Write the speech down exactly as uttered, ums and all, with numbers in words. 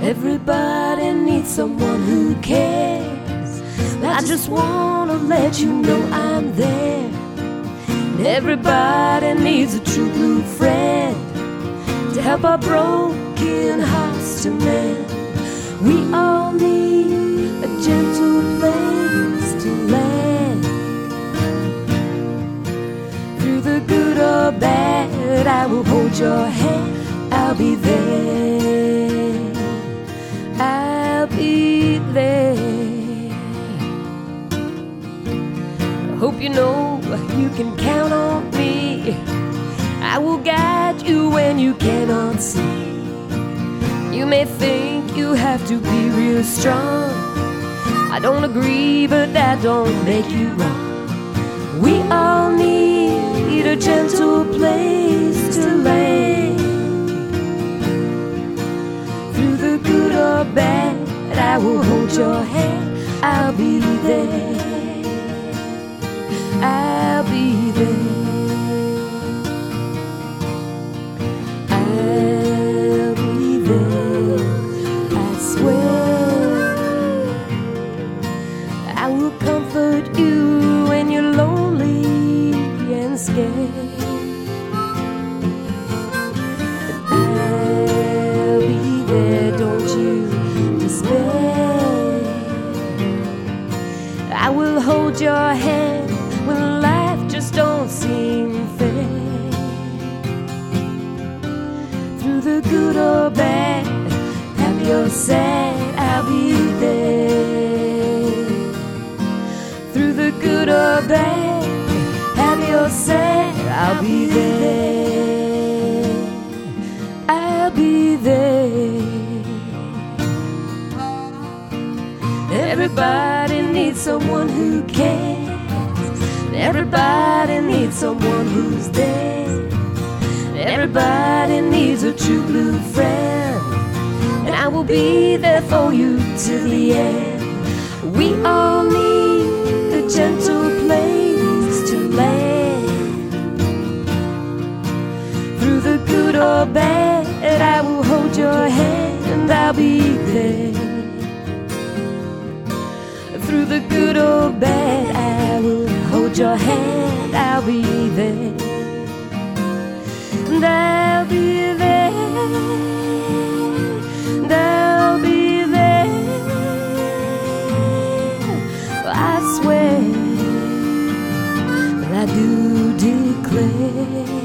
Everybody needs someone who cares. I just wanna let you know I'm there. Everybody needs a true blue friend to help our broken hearts to mend. We all need a gentle place to land. Through the good or bad, I will hold your hand. I'll be there. I'll be there. I hope you know you can count on me. I will guide you when you cannot see. You may think you have to be real strong. I don't agree, but that don't make you wrong. We all need a gentle place to land. Through the good or bad, I will hold your hand. I'll be there. I'll be there. I'll be there. I swear. I will comfort you when you're lonely and scared. I'll be there, don't you despair. I will hold your hand when life just don't seem fair. Through the good or bad, happy or sad, I'll be there. Through the good or bad, happy or sad, I'll be there. I'll be there. Everybody needs someone who cares. Everybody needs someone who's there. Everybody needs a true blue friend, and I will be there for you till the end. We all need a gentle place to land. Through the good or bad, I will hold your hand and I'll be there. Through the good or bad, I will hold your hand, I'll be there. And I'll be there. And I'll be there. I swear, I do declare.